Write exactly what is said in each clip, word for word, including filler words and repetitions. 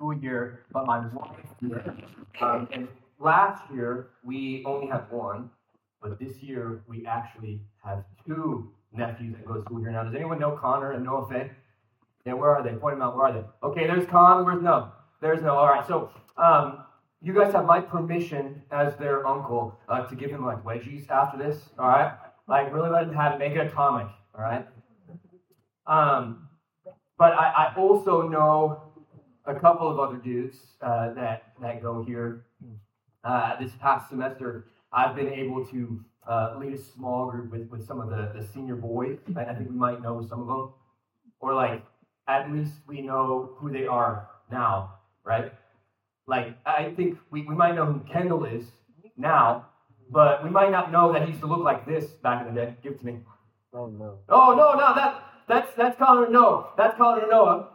school year, but my wife here. Um, and last year we only had one, but this year we actually have two nephews that go to school here now. Does anyone know Connor and Noah Faye? Yeah, where are they? Point them out. Where are they? Okay, there's Con. Where's No? There's No. All right. So um, you guys have my permission as their uncle uh, to give him like wedgies after this. All right. Like really let him have it. Make it a comic. All right. Um, but I, I also know a couple of other dudes uh, that that go here. Uh, this past semester, I've been able to uh, lead a small group with, with some of the, the senior boys. I, I think we might know some of them, or like at least we know who they are now, right? Like I think we, we might know who Kendall is now, but we might not know that he used to look like this back in the day. Give it to me. Oh no. Oh no, no, that that's that's Connor and Noah. That's Connor and Noah.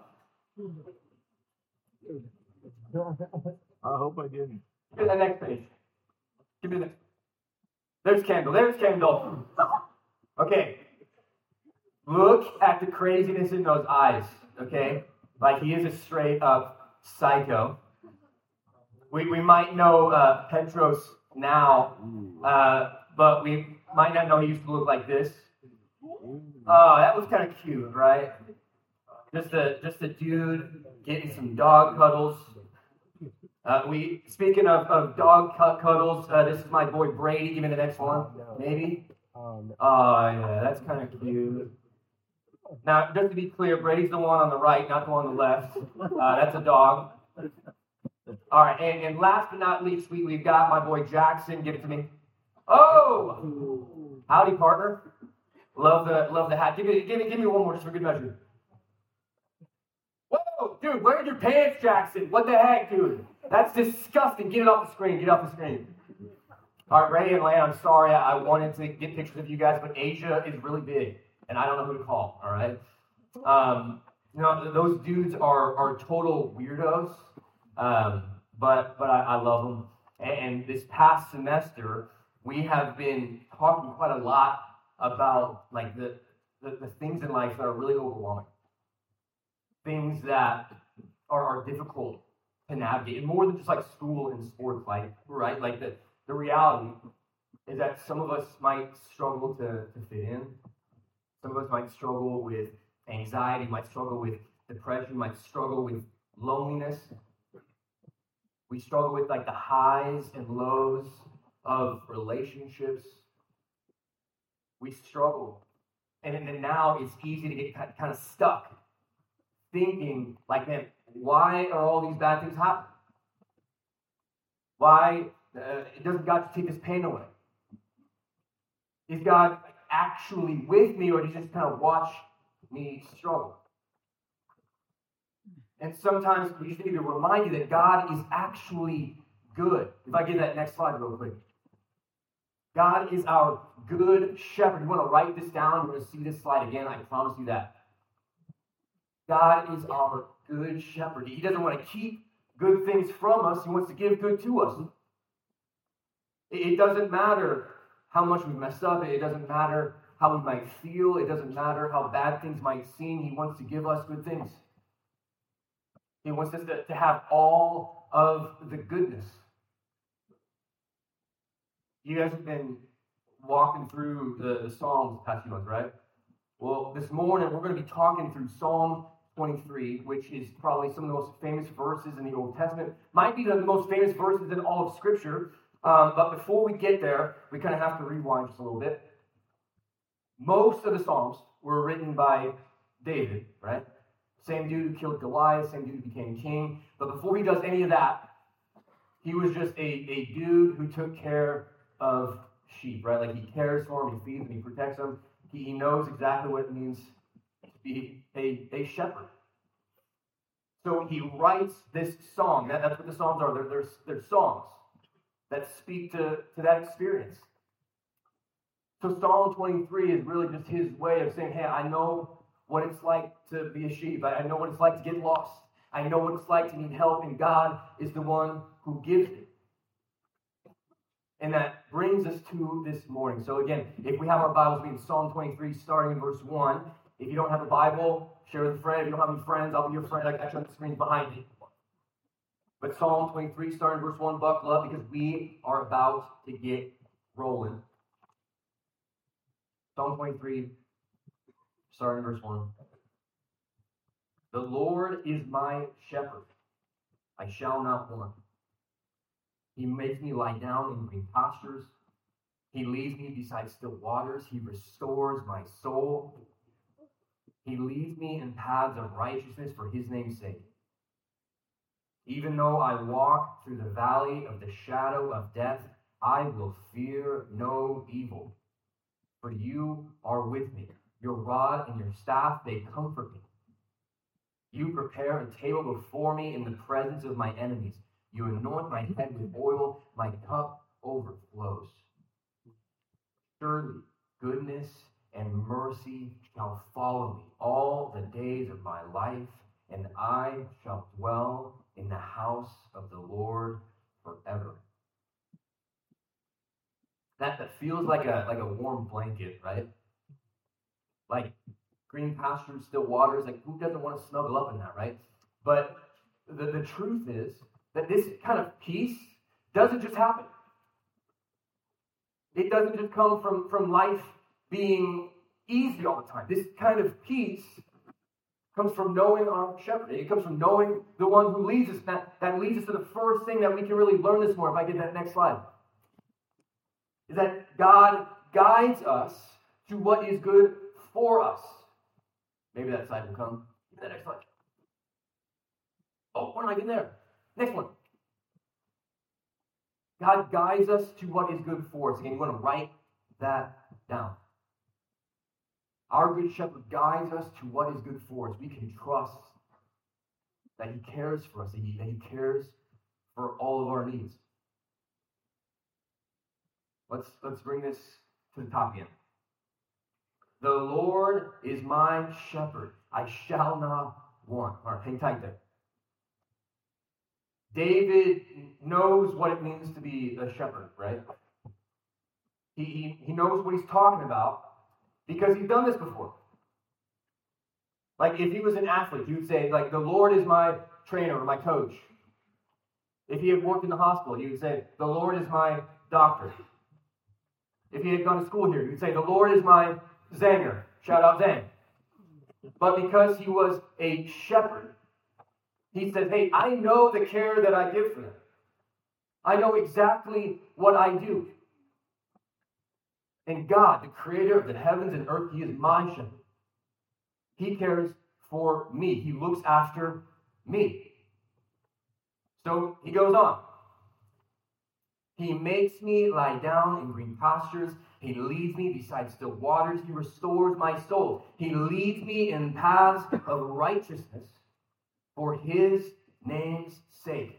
I hope I didn't. Give me the next page. Give me the next. There's Kendall. There's Kendall. Okay. Look at the craziness in those eyes. Okay, like he is a straight up psycho. We we might know uh, Petros now, uh, but we might not know he used to look like this. Oh, that was kind of cute, right? Just a just a dude getting some dog cuddles. Uh, we speaking of, of dog cut cuddles, uh, this is my boy Brady. Give me the next one, maybe. Oh yeah, that's kind of cute. Now, just to be clear, Brady's the one on the right, not the one on the left. Uh, that's a dog. All right, and, and last but not least, we, we've got my boy Jackson. Give it to me. Oh! Howdy, partner. Love the love the hat. Give me, give me, give me one more just for good measure. Whoa, dude, where's your pants, Jackson? What the heck, dude? That's disgusting. Get it off the screen. Get it off the screen. All right, Ray and Lane, I'm sorry. I wanted to get pictures of you guys, but Asia is really big. And I don't know who to call, all right? Um, you know, those dudes are are total weirdos, um, but but I, I love them. And, and this past semester, we have been talking quite a lot about like the, the, the things in life that are really overwhelming, things that are, are difficult to navigate, and more than just like school and sports, like right? Like the the reality is that some of us might struggle to, to fit in. Some of us might struggle with anxiety, might struggle with depression, might struggle with loneliness. We struggle with like the highs and lows of relationships. We struggle. And then now it's easy to get kind of stuck thinking like, man, why are all these bad things happening? Why uh, doesn't God take this pain away? Is God actually with me, or does he just kind of watch me struggle? And sometimes we just need to remind you that God is actually good. If I get that next slide real quick. God is our good shepherd. You want to write this down? You're going to see this slide again. I promise you that. God is our good shepherd. He doesn't want to keep good things from us. He wants to give good to us. It doesn't matter how much we've messed up. It doesn't matter how we might feel. It doesn't matter how bad things might seem. He wants to give us good things. He wants us to, to have all of the goodness. You guys have been walking through the, the Psalms the past few months, right? Well, this morning we're going to be talking through Psalm twenty-three, which is probably some of the most famous verses in the Old Testament. Might be the most famous verses in all of Scripture. Um, but before we get there, we kind of have to rewind just a little bit. Most of the Psalms were written by David, right? Same dude who killed Goliath, same dude who became king. But before he does any of that, he was just a, a dude who took care of sheep, right? Like he cares for them, he feeds them, he protects them. He, he knows exactly what it means to be a, a shepherd. So he writes this song. That, that's what the Psalms are. They're, they're, they're songs that speak to, to that experience. So Psalm twenty-three is really just his way of saying, hey, I know what it's like to be a sheep. I know what it's like to get lost. I know what it's like to need help, and God is the one who gives it. And that brings us to this morning. So again, if we have our Bibles, we in Psalm twenty-three, starting in verse one. If you don't have a Bible, share with a friend. If you don't have any friends, I'll be your friend. I got you on the screen behind me. But Psalm twenty-three, starting verse one, buckle up because we are about to get rolling. Psalm twenty-three, starting verse one. The Lord is my shepherd. I shall not want. He makes me lie down in green pastures. He leads me beside still waters. He restores my soul. He leads me in paths of righteousness for his name's sake. Even though I walk through the valley of the shadow of death, I will fear no evil. For you are with me. Your rod and your staff, they comfort me. You prepare a table before me in the presence of my enemies. You anoint my head with oil. My cup overflows. Surely goodness and mercy shall follow me all the days of my life, and I shall dwell in the house of the Lord forever. That, that feels like a like a warm blanket, right? Like green pastures, still waters. Like who doesn't want to snuggle up in that, right? But the, the truth is that this kind of peace doesn't just happen. It doesn't just come from, from life being easy all the time. This kind of peace comes from knowing our shepherd. It comes from knowing the one who leads us. That, that leads us to the first thing that we can really learn this morning. If I get that next slide. Is that God guides us to what is good for us. Maybe that slide will come. Get that next slide. Oh, we're not getting there. Next one. God guides us to what is good for us. Again, you want to write that down. Our good shepherd guides us to what is good for us. We can trust that he cares for us, that he, that he cares for all of our needs. Let's, let's bring this to the top again. The Lord is my shepherd. I shall not want. All right, hang tight there. David knows what it means to be a shepherd, right? He, he, he knows what he's talking about because he's done this before. Like if he was an athlete, he would say, like, the Lord is my trainer or my coach. If he had worked in the hospital, he would say, the Lord is my doctor. If he had gone to school here, he would say, the Lord is my Zanger. Shout out Zang. But because he was a shepherd, he says, hey, I know the care that I give for them. I know exactly what I do. And God, the creator of the heavens and earth, he is my shepherd. He cares for me. He looks after me. So he goes on. He makes me lie down in green pastures. He leads me beside still waters. He restores my soul. He leads me in paths of righteousness for his name's sake.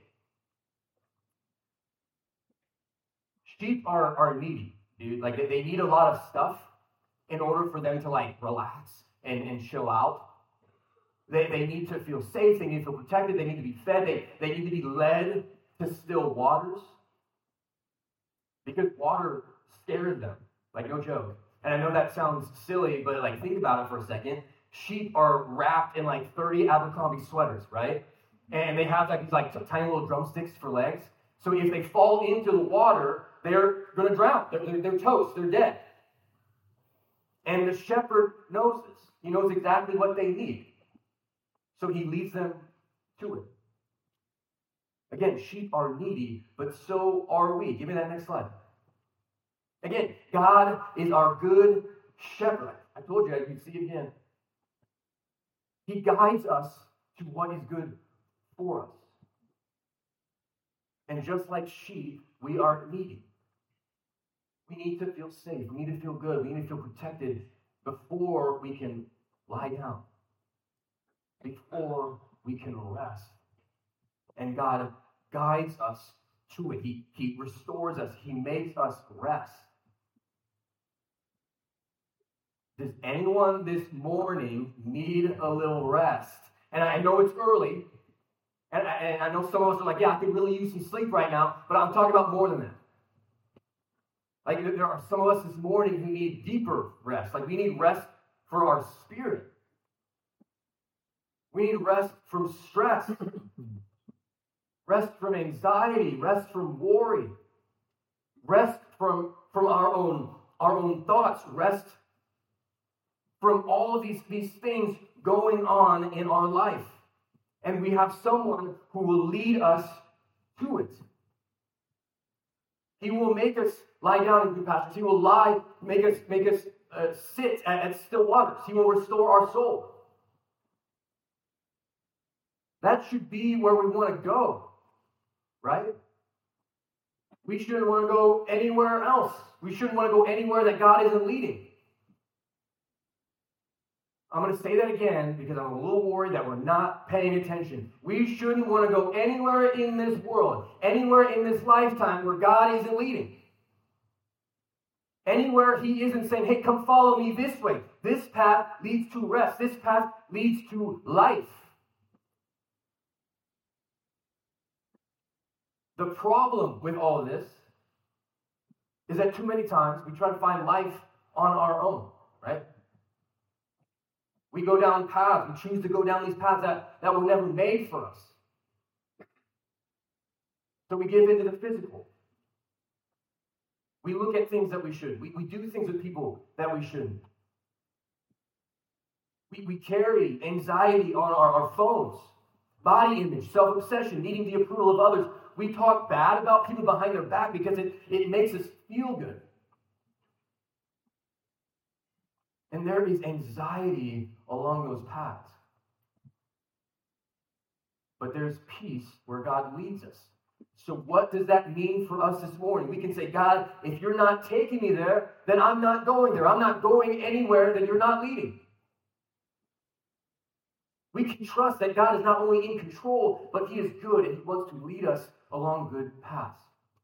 Sheep are, are needy, dude. Like, they, they need a lot of stuff in order for them to, like, relax and, and chill out. They, they need to feel safe. They need to feel protected. They need to be fed. They, they need to be led to still waters. Because water scares them. Like, no joke. And I know that sounds silly, but, like, think about it for a second. Sheep are wrapped in like thirty Abercrombie sweaters, right? And they have like these like tiny little drumsticks for legs. So if they fall into the water, they're going to drown. They're, they're, they're toast. They're dead. And the shepherd knows this. He knows exactly what they need. So he leads them to it. Again, sheep are needy, but so are we. Give me that next slide. Again, God is our good shepherd. I told you, you can see it again. He guides us to what is good for us. And just like sheep, we are needy. We need to feel safe. We need to feel good. We need to feel protected before we can lie down. Before we can rest. And God guides us to it. He, he restores us. He makes us rest. Does anyone this morning need a little rest? And I know it's early, and I, and I know some of us are like, yeah, I could really use some sleep right now, but I'm talking about more than that. Like, there are some of us this morning who need deeper rest. Like, we need rest for our spirit. We need rest from stress. Rest from anxiety, rest from worry, rest from, from our own, our own thoughts, rest from all of these, these things going on in our life. And we have someone who will lead us to it. He will make us lie down in green pastures. He will lie, make us, make us uh, sit at, at still waters. He will restore our soul. That should be where we want to go, right? We shouldn't want to go anywhere else. We shouldn't want to go anywhere that God isn't leading. I'm going to say that again because I'm a little worried that we're not paying attention. We shouldn't want to go anywhere in this world, anywhere in this lifetime where God isn't leading. Anywhere He isn't saying, hey, come follow me this way. This path leads to rest. This path leads to life. The problem with all of this is that too many times we try to find life on our own, right? We go down paths, we choose to go down these paths that, that were never made for us. So we give into the physical. We look at things that we shouldn't. We, we do things with people that we shouldn't. We, we carry anxiety on our, our phones, body image, self-obsession, needing the approval of others. We talk bad about people behind their back because it, it makes us feel good. And there is anxiety along those paths. But there's peace where God leads us. So what does that mean for us this morning? We can say, God, if you're not taking me there, then I'm not going there. I'm not going anywhere that you're not leading. We can trust that God is not only in control, but He is good and He wants to lead us along good paths.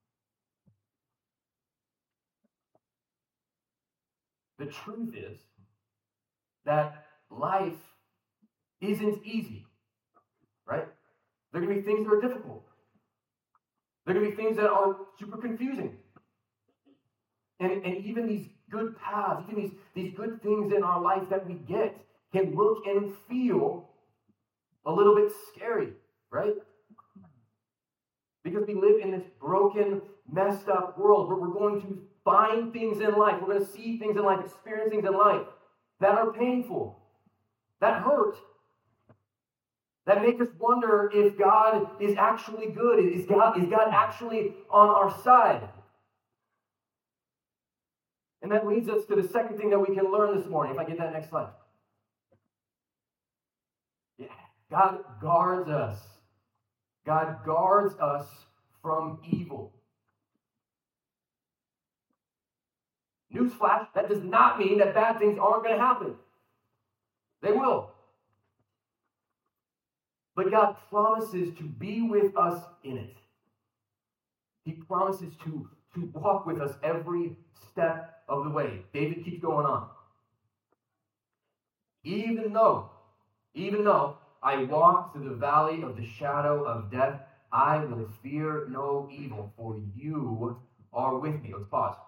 The truth is that life isn't easy, right? There are going to be things that are difficult. There are going to be things that are super confusing. And, and even these good paths, even these, these good things in our life that we get can look and feel a little bit scary, right? Because we live in this broken, messed up world where we're going to find things in life. We're going to see things in life, experience things in life that are painful, that hurt, that make us wonder if God is actually good. Is God, is God actually on our side? And that leads us to the second thing that we can learn this morning. If I get that next slide. Yeah. God guards us. God guards us from evil. Newsflash, that does not mean that bad things aren't going to happen. They will. But God promises to be with us in it. He promises to, to walk with us every step of the way. David keeps going on. Even though, even though I walk through the valley of the shadow of death, I will fear no evil, for you are with me. Let's pause.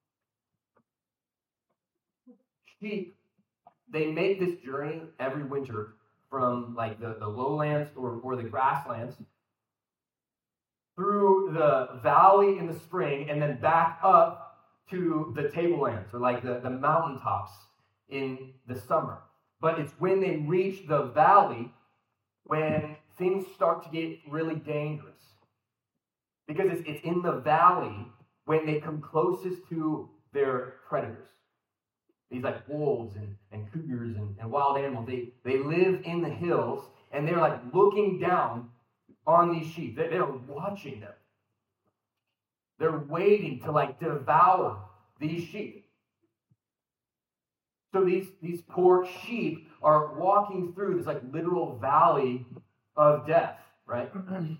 Sheep, they make this journey every winter from like the, the lowlands or, or the grasslands through the valley in the spring and then back up to the tablelands or like the, the mountaintops in the summer. But it's when they reach the valley when things start to get really dangerous. Because it's, it's in the valley when they come closest to their predators. These like wolves and, and cougars and, and wild animals, they, they live in the hills and they're like looking down on these sheep. They, they're watching them. They're waiting to like devour these sheep. So these, these poor sheep are walking through this like literal valley of death, right?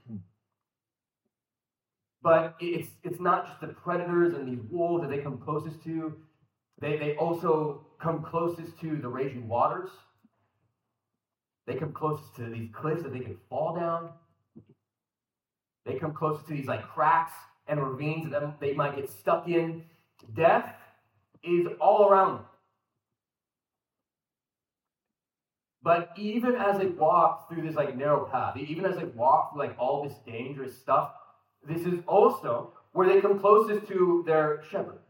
But it's it's not just the predators and these wolves that they come closest to. They, they also come closest to the raging waters. They come closest to these cliffs that they can fall down. They come closest to these like cracks and ravines that they might get stuck in. Death is all around them. But even as they walk through this like narrow path, even as they walk through like all this dangerous stuff, this is also where they come closest to their shepherd.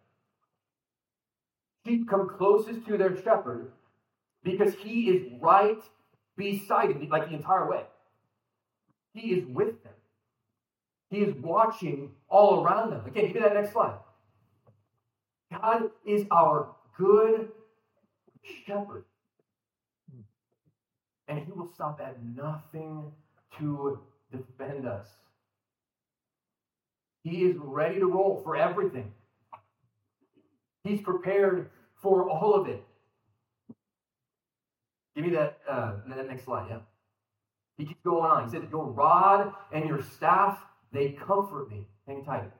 Sheep come closest to their shepherd because he is right beside them, like the entire way. He is with them. He is watching all around them. Again, give me that next slide. God is our good shepherd. And he will stop at nothing to defend us. He is ready to roll for everything. He's prepared for all of it. Give me that, uh, that next slide, yeah. He keeps going on. He says, your rod and your staff, they comfort me. Hang tight.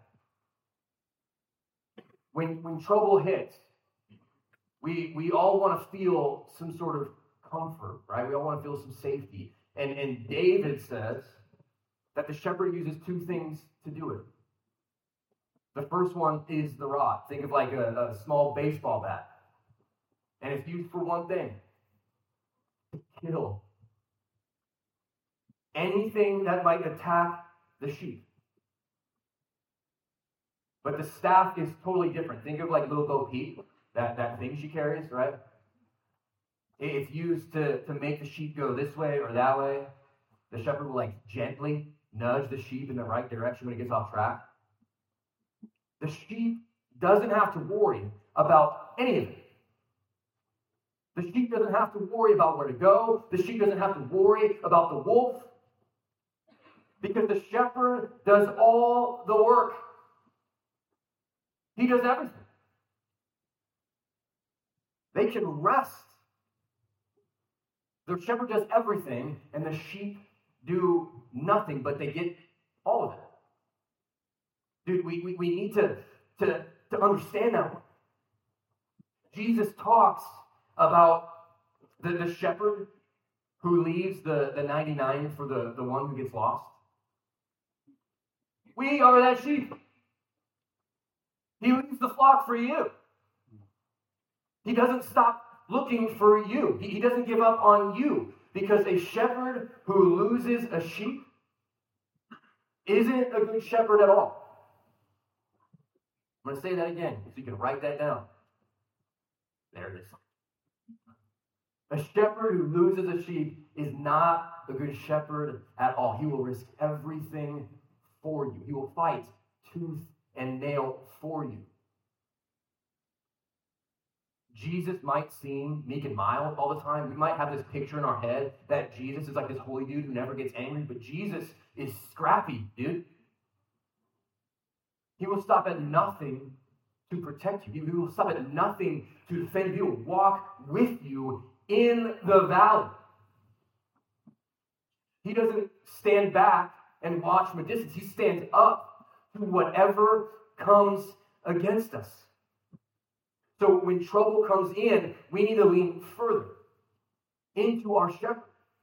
When, when trouble hits, we, we all want to feel some sort of comfort, right? We all want to feel some safety. And, and David says that the shepherd uses two things to do it. The first one is the rod. Think of like a, a small baseball bat. And it's used for one thing. To kill anything that might attack the sheep. But the staff is totally different. Think of like little Bo Peep, that, that thing she carries, right? It's used to, to make the sheep go this way or that way. The shepherd will like gently nudge the sheep in the right direction when it gets off track. The sheep doesn't have to worry about any of it. The sheep doesn't have to worry about where to go. The sheep doesn't have to worry about the wolf. Because the shepherd does all the work. He does everything. They can rest. The shepherd does everything, and the sheep do nothing, but they get all of it. Dude, we, we, we need to, to, to understand that one. Jesus talks about the, the shepherd who leaves the, the ninety-nine for the, the one who gets lost. We are that sheep. He leaves the flock for you. He doesn't stop looking for you. He, he doesn't give up on you, because a shepherd who loses a sheep isn't a good shepherd at all. I'm going to say that again so you can write that down. There it is. A shepherd who loses a sheep is not a good shepherd at all. He will risk everything for you. He will fight tooth and nail for you. Jesus might seem meek and mild all the time. We might have this picture in our head that Jesus is like this holy dude who never gets angry, but Jesus is scrappy, dude. He will stop at nothing to protect you. He will stop at nothing to defend you. He will walk with you in the valley. He doesn't stand back and watch from a distance. He stands up to whatever comes against us. So when trouble comes in, we need to lean further into our shepherd.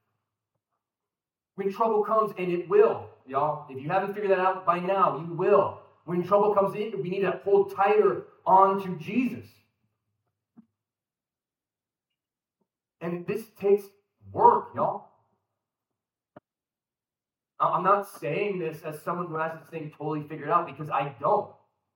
When trouble comes, and it will, y'all, if you haven't figured that out by now, you will. When trouble comes in, we need to hold tighter onto Jesus. And this takes work, y'all. I'm not saying this as someone who has this thing totally figured out, because I don't.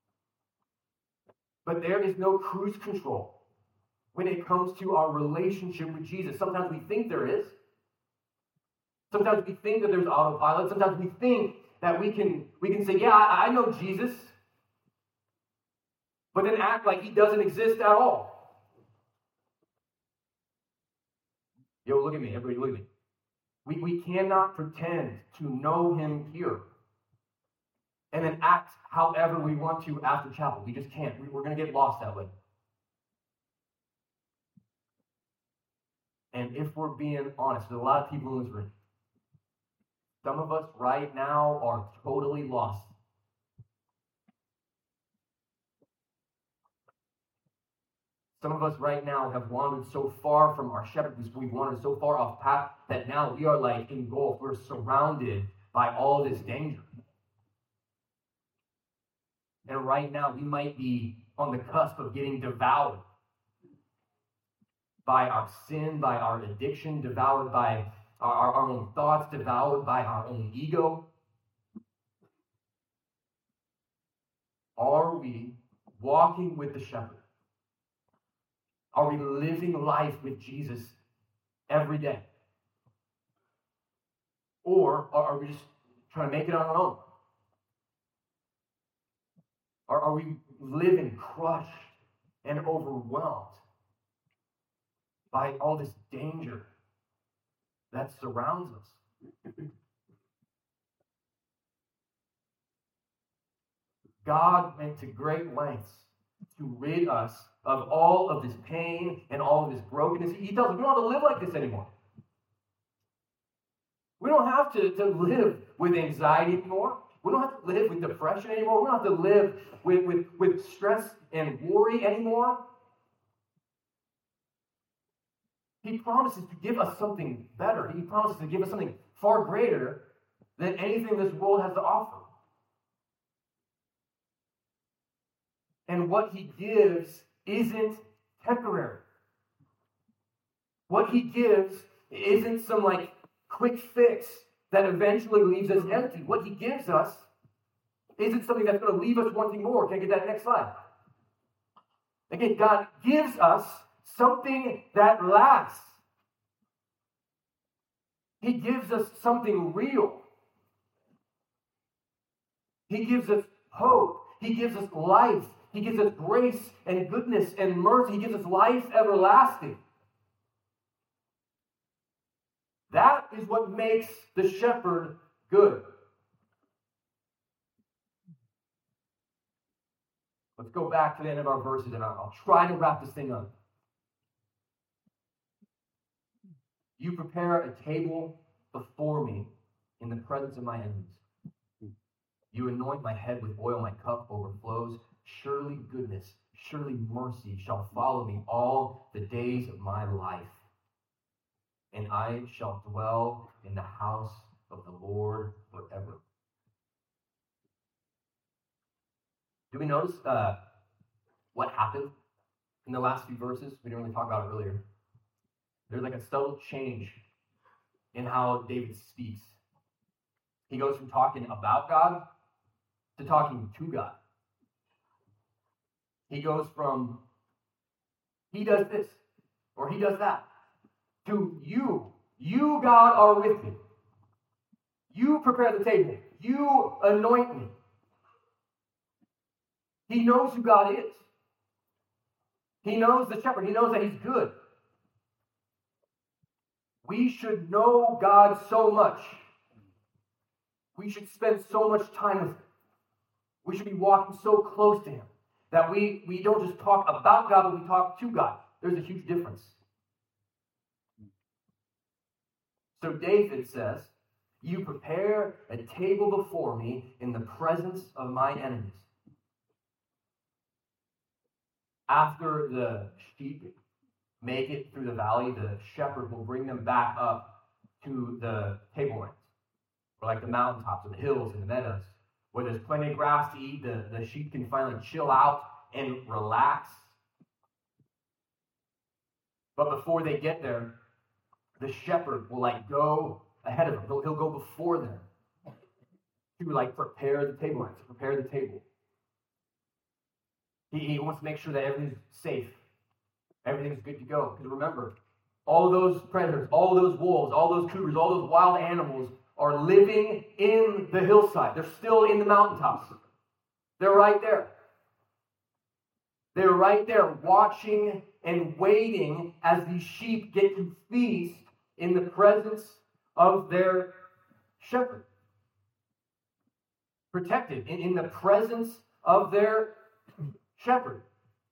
But there is no cruise control when it comes to our relationship with Jesus. Sometimes we think there is. Sometimes we think that there's autopilot. Sometimes we think that we can we can say, yeah, I, I know Jesus, but then act like he doesn't exist at all. Yo, look at me. Everybody, look at me. We, we cannot pretend to know him here and then act however we want to after chapel. We just can't. We, we're going to get lost that way. And if we're being honest, there's a lot of people in this room. Some of us right now are totally lost. Some of us right now have wandered so far from our shepherd, we've wandered so far off path that now we are like engulfed. We're surrounded by all this danger. And right now we might be on the cusp of getting devoured. by our sin, by our addiction, devoured by our, our, our own thoughts, devoured by our own ego? Are we walking with the shepherd? Are we living life with Jesus every day? Or are we just trying to make it on our own? Or are we living crushed and overwhelmed by all this danger that surrounds us? God went to great lengths to rid us of all of this pain and all of this brokenness. He tells us we don't have to live like this anymore. We don't have to, to live with anxiety anymore. We don't have to live with depression anymore. We don't have to live with, with, with stress and worry anymore. He promises to give us something better. He promises to give us something far greater than anything this world has to offer. And what he gives isn't temporary. What he gives isn't some like quick fix that eventually leaves us empty. What he gives us isn't something that's going to leave us wanting more. Can I get that next slide? Again, God gives us something that lasts. He gives us something real. He gives us hope. He gives us life. He gives us grace and goodness and mercy. He gives us life everlasting. That is what makes the shepherd good. Let's go back to the end of our verses and I'll try to wrap this thing up. You prepare a table before me in the presence of my enemies. You anoint my head with oil, my cup overflows. Surely goodness, surely mercy shall follow me all the days of my life. And I shall dwell in the house of the Lord forever. Do we notice uh, what happened in the last few verses? We didn't really talk about it earlier. There's like a subtle change in how David speaks. He goes from talking about God to talking to God. He goes from, he does this, or he does that, to you. You, God, are with me. You prepare the table. You anoint me. He knows who God is. He knows the shepherd. He knows that he's good. We should know God so much. We should spend so much time with him. We should be walking so close to him that we, we don't just talk about God, but we talk to God. There's a huge difference. So David says, you prepare a table before me in the presence of my enemies. After the sheep make it through the valley, the shepherd will bring them back up to the tablelands, or like the mountaintops or the hills and the meadows, where there's plenty of grass to eat. The, the sheep can finally chill out and relax. But before they get there, the shepherd will like go ahead of them. He'll, he'll go before them to like prepare the tablelands, to prepare the table. He, he wants to make sure that everything's safe. Everything's good to go. Because remember, all those predators, all those wolves, all those cougars, all those wild animals are living in the hillside. They're still in the mountaintops. They're right there. They're right there watching and waiting as these sheep get to feast in the presence of their shepherd. Protected in, in the presence of their shepherd.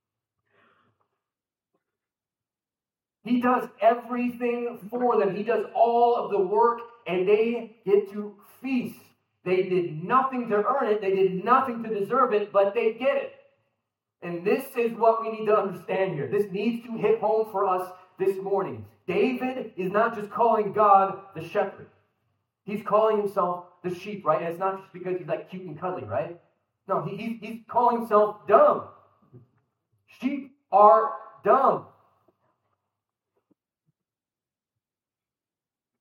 He does everything for them. He does all of the work, and they get to feast. They did nothing to earn it. They did nothing to deserve it, but they get it. And this is what we need to understand here. This needs to hit home for us this morning. David is not just calling God the shepherd. He's calling himself the sheep, right? And it's not just because he's like cute and cuddly, right? No, he, he's, he's calling himself dumb. Sheep are dumb.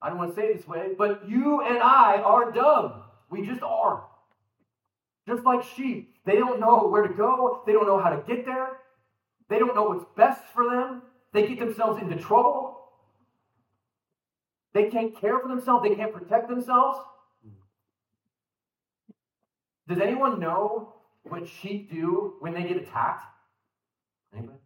I don't want to say it this way, but you and I are dumb. We just are. Just like sheep. They don't know where to go. They don't know how to get there. They don't know what's best for them. They get themselves into trouble. They can't care for themselves. They can't protect themselves. Does anyone know what sheep do when they get attacked? Anybody?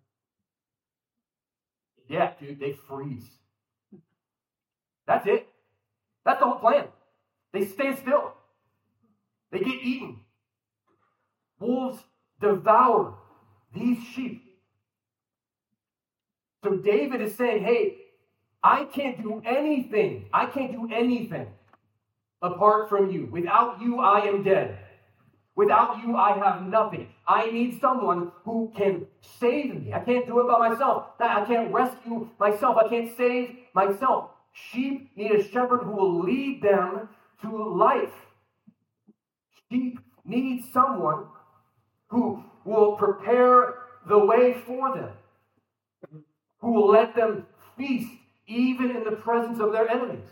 Yeah, dude, they freeze. That's it. That's the whole plan. They stand still. They get eaten. Wolves devour these sheep. So David is saying, hey, I can't do anything. I can't do anything apart from you. Without you, I am dead. Without you, I have nothing. I need someone who can save me. I can't do it by myself. I can't rescue myself. I can't save myself. Sheep need a shepherd who will lead them to life. Sheep need someone who will prepare the way for them, who will let them feast even in the presence of their enemies.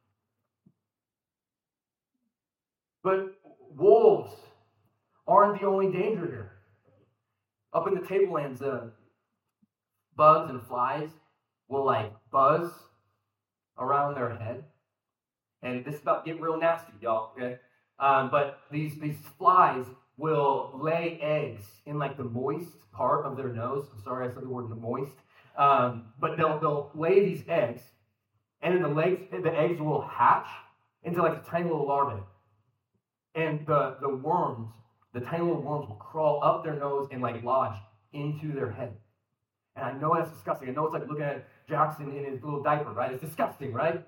But wolves aren't the only danger here. Up in the tablelands, uh, bugs and flies will like buzz around their head. And this is about to get real nasty, y'all, okay? Um, but these, these flies will lay eggs in like the moist part of their nose. I'm sorry, I said the word moist. Um, but they'll they'll lay these eggs, and then the legs, the eggs will hatch into like a tiny little larvae. And the, the worms, the tiny little worms will crawl up their nose and like lodge into their head. And I know that's disgusting. I know it's like looking at Jackson in his little diaper, right? It's disgusting, right?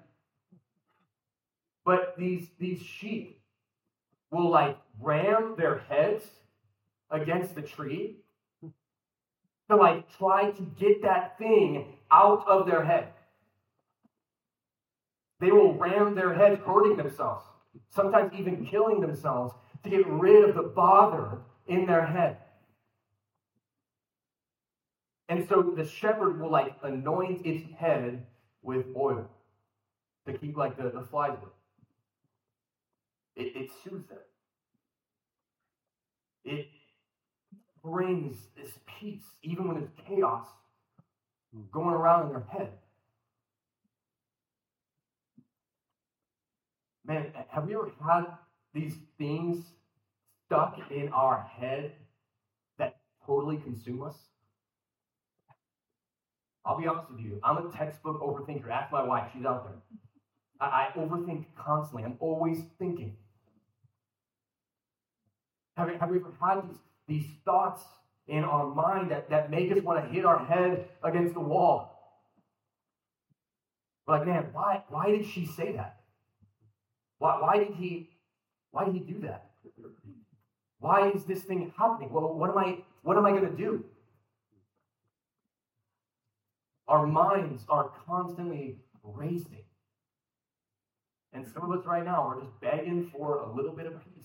But these these sheep will like ram their heads against the tree to like try to get that thing out of their head. They will ram their heads, hurting themselves, sometimes even killing themselves to get rid of the bother in their head. And so the shepherd will like anoint its head with oil to keep like the, the flies away. It, it soothes them. It brings this peace, even when there's chaos going around in their head. Man, have we ever had these things stuck in our head that totally consume us? I'll be honest with you. I'm a textbook overthinker. Ask my wife. She's out there. I, I overthink constantly. I'm always thinking. Have, have we ever had these, these thoughts in our mind that, that make us want to hit our head against the wall? We're like, man, why, why did she say that? Why, why did he why did he do that? Why is this thing happening? Well, what am I what am I going to do? Our minds are constantly racing. And some of us right now are just begging for a little bit of peace.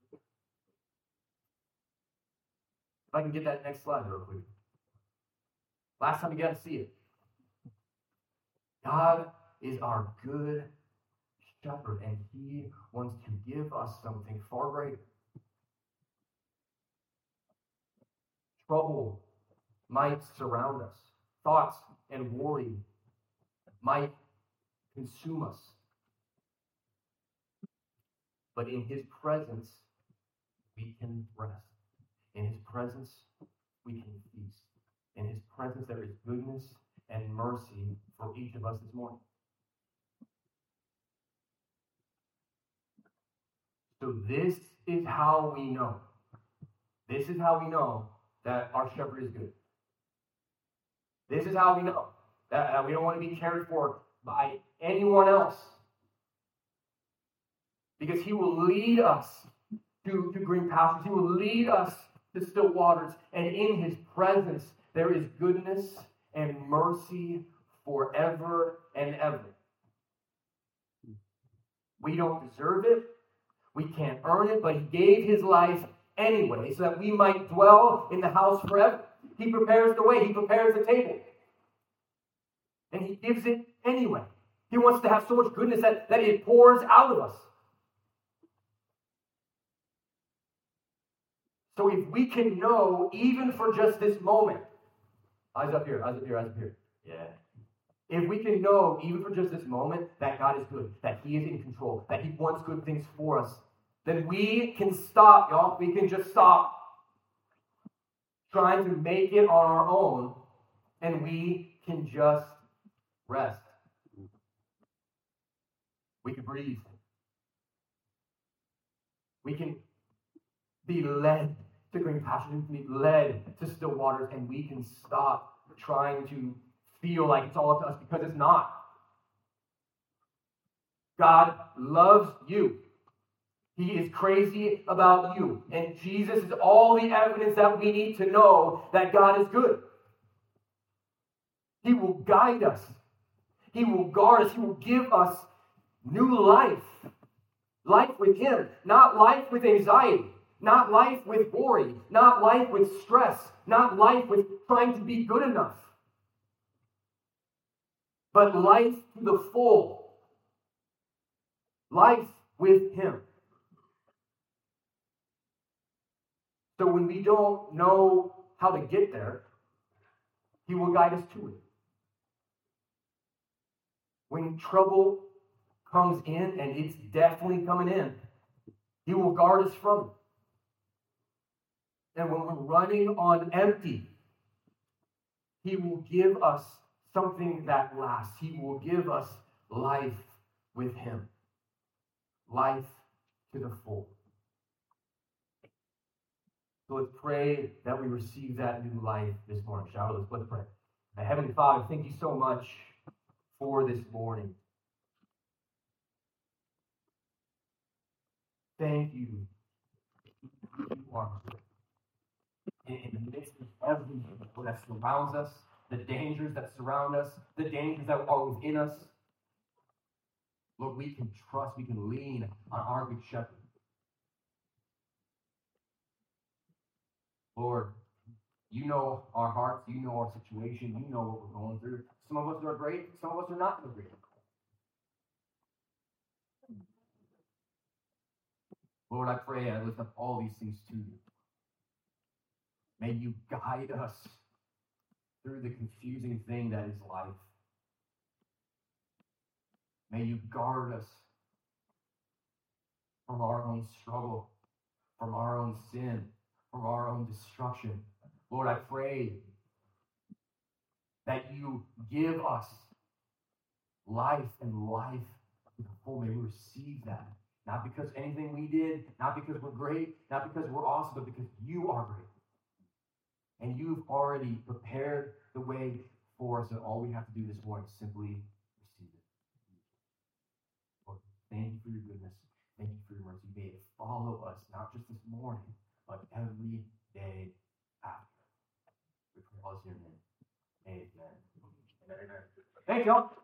If I can get that next slide real quick. Last time you got to see it. God is our good shepherd, and he wants to give us something far greater. Trouble might surround us. Thoughts and worry might consume us. But in his presence, we can rest. In his presence, we can feast. In his presence, there is goodness and mercy for each of us this morning. So this is how we know. This is how we know that our shepherd is good. This is how we know that we don't want to be cared for by anyone else. Because he will lead us to, to green pastures. He will lead us to still waters. And in his presence, there is goodness and mercy forever and ever. We don't deserve it. We can't earn it, but he gave his life anyway so that we might dwell in the house forever. He prepares the way. He prepares the table. And he gives it anyway. He wants to have so much goodness that, that it pours out of us. So if we can know, even for just this moment, eyes up here, eyes up here, eyes up here. Yeah. If we can know, even for just this moment, that God is good, that He is in control, that He wants good things for us, then we can stop, y'all. We can just stop trying to make it on our own, and we can just rest. We can breathe. We can be led to green pastures. We can be led to still waters, and we can stop trying to feel like it's all up to us, because it's not. God loves you. He is crazy about you. And Jesus is all the evidence that we need to know that God is good. He will guide us. He will guard us. He will give us new life. Life with Him. Not life with anxiety. Not life with worry. Not life with stress. Not life with trying to be good enough. But life to the full. Life with Him. So when we don't know how to get there, He will guide us to it. When trouble comes in, and it's definitely coming in, He will guard us from it. And when we're running on empty, He will give us something that lasts. He will give us life with Him. Life to the full. So let's pray that we receive that new life this morning, shall we? Let's, let's pray. Now, Heavenly Father, thank you so much for this morning. Thank you. You are good. In, in the midst of everything that surrounds us, the dangers that surround us, the dangers that are within us, Lord, we can trust, we can lean on our good shepherd. Lord, you know our hearts, you know our situation, you know what we're going through. Some of us are great, some of us are not so great. Lord, I pray I lift up all these things to you. May you guide us through the confusing thing that is life. May you guard us from our own struggle, from our own sin, from our own destruction. Lord, I pray that you give us life and life to the full. May we receive that. Not because anything we did, not because we're great, not because we're awesome, but because you are great. And you've already prepared the way for us, and all we have to do this morning is simply receive it. Lord, thank you for your goodness. Thank you for your mercy. May it follow us, not just this morning, but every day after. We pray all this in your name. Amen. Amen. Thank y'all.